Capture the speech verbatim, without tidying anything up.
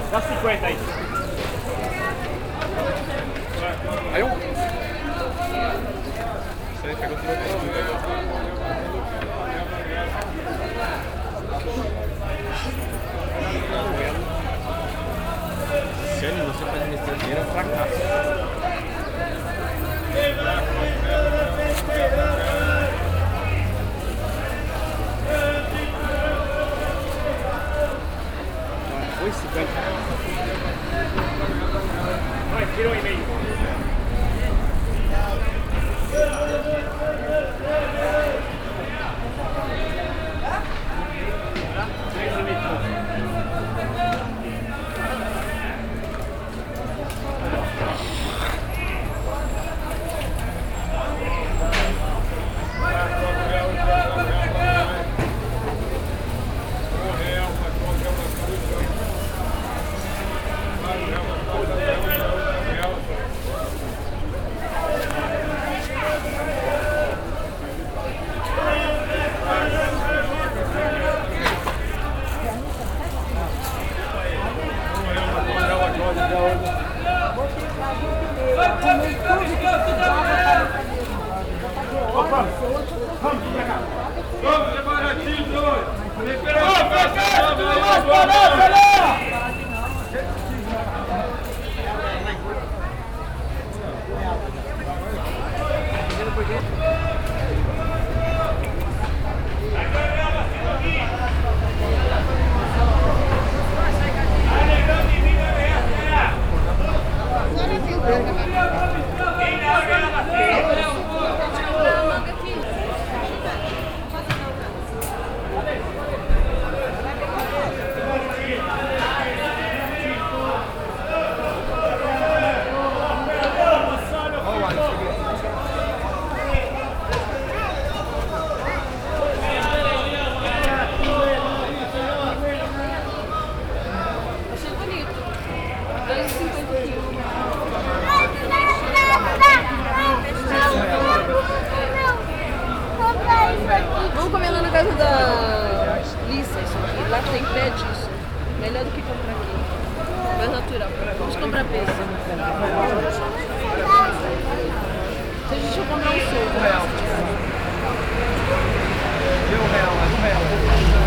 Dá cinquenta aí. Aí um. Você pegou tudo aqui. Sério, você faz besteira, é um fracasso. Oi, cinquenta. Vai, tirou e meio. Vamos comer lá na casa da Lissa, isso aqui. Lá tem pé disso. Melhor do que comprar aqui. Mais natural. Vamos comprar peixe. Se a gente for comprar um suco. Um real. Deu um real, mais um real.